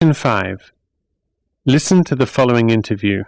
Question 5. Listen to the following interview.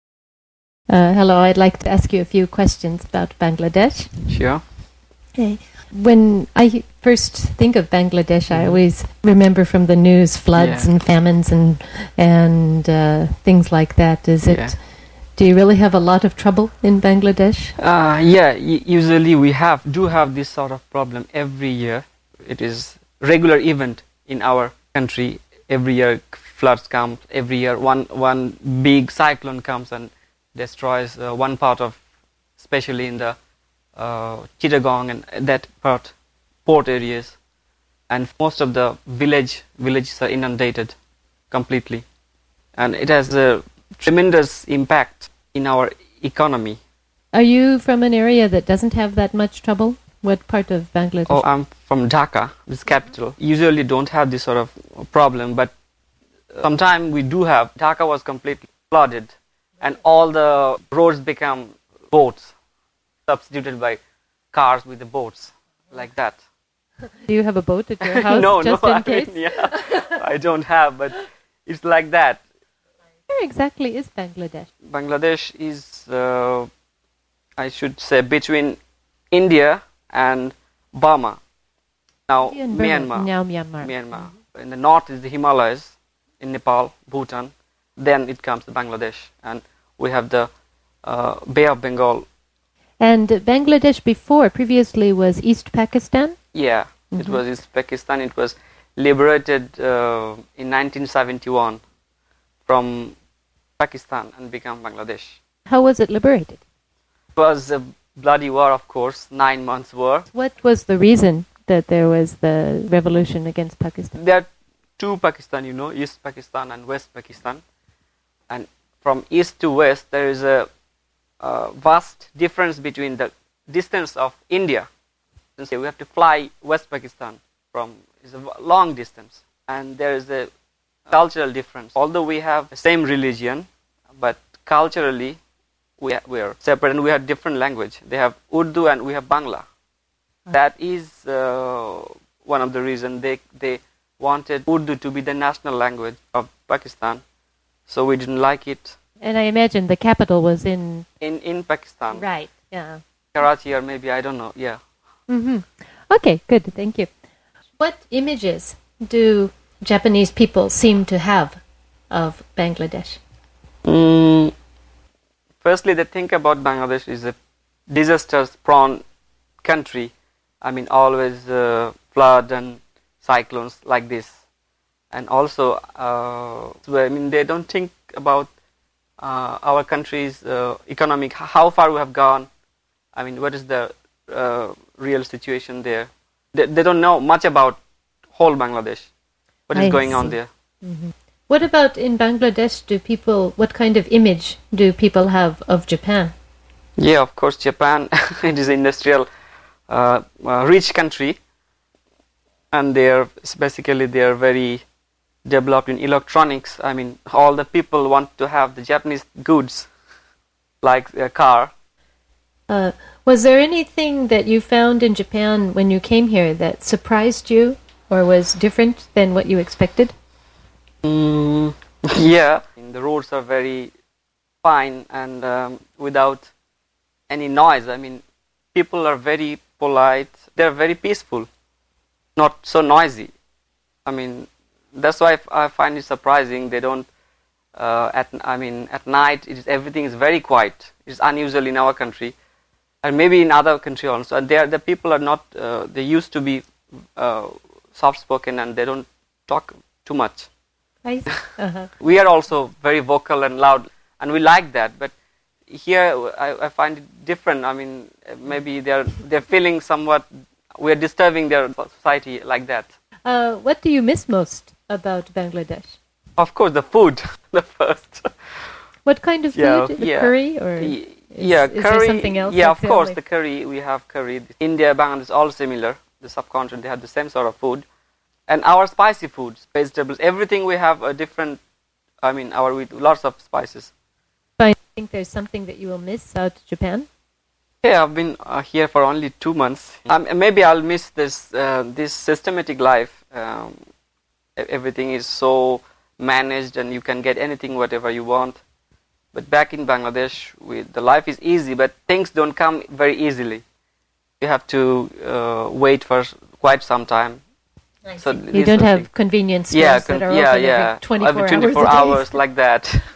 Hello, I'd like to ask you a few questions about Bangladesh. Sure. Okay. When I first think of Bangladesh, I always remember from the news floods and famines and things like that. Do you really have a lot of trouble in Bangladesh? Usually we do have this sort of problem every year. It is regular event in our country. Every year floods come. Every year one big cyclone comes and destroys one part of, especially in the Chittagong and that part, port areas, and most of the villages are inundated completely, and it has a tremendous impact in our economy. Are you from an area that doesn't have that much trouble? What part of Bangladesh? Oh, I'm from Dhaka, this capital. Usually don't have this sort of problem, but sometimes we do have. Dhaka was completely flooded, and all the roads become boats, substituted by cars with the boats, like that. Do you have a boat at your house? No, in case? I don't have, but it's like that. Where exactly is Bangladesh? Bangladesh is, I should say, between India and Burma. Now Myanmar. Now Myanmar. Mm-hmm. In the north is the Himalayas, in Nepal, Bhutan. Then it comes to Bangladesh, and we have the Bay of Bengal. And Bangladesh previously was East Pakistan? Yeah, It was East Pakistan. It was liberated in 1971 from Pakistan and became Bangladesh. How was it liberated? It was a bloody war, of course, 9 months war. What was the reason that there was the revolution against Pakistan? There are two Pakistan, East Pakistan and West Pakistan. And from east to west, there is a vast difference between the distance of India. We have to fly West Pakistan it's a long distance. And there is a cultural difference. Although we have the same religion, but culturally we are separate and we have different language. They have Urdu and we have Bangla. That is one of the reasons they wanted Urdu to be the national language of Pakistan. So we didn't like it. And I imagine the capital was in Pakistan. Right, yeah. Karachi or maybe, I don't know, yeah. Mm-hmm. Okay, good, thank you. What images do Japanese people seem to have of Bangladesh? Firstly, they think about Bangladesh is a disaster-prone country. I mean, always flood and cyclones like this. And also, they don't think about our country's economic, how far we have gone. I mean, what is the real situation there? They don't know much about whole Bangladesh, what is going on there. Mm-hmm. What about in Bangladesh, what kind of image do people have of Japan? Yeah, of course, Japan, it is an industrial, rich country. And they are very developed in electronics. I mean, all the people want to have the Japanese goods, like a car. Was there anything that you found in Japan when you came here that surprised you or was different than what you expected? Yeah. The roads are very fine and without any noise. I mean, people are very polite. They're very peaceful, not so noisy. I mean, that's why I find it surprising. They don't. At night, everything is very quiet. It's unusual in our country, and maybe in other countries also. And the people are not. They used to be soft-spoken, and they don't talk too much. Uh-huh. We are also very vocal and loud, and we like that. But here, I find it different. I mean, maybe they're feeling somewhat. We are disturbing their society like that. What do you miss most about Bangladesh? Of course, the food, the first. What kind of food? Curry or curry. Is there something else? Yeah, of course, the curry. We have curry. India, Bangladesh, all similar. The subcontinent, they have the same sort of food. And our spicy foods, vegetables, everything we have a different. With lots of spices. I think there's something that you will miss out of Japan. Yeah, I've been here for only 2 months. Maybe I'll miss this systematic life. Everything is so managed and you can get anything, whatever you want. But back in Bangladesh, the life is easy, but things don't come very easily. You have to wait for quite some time. So you don't have convenience stores that are open every 24 hours hours like that.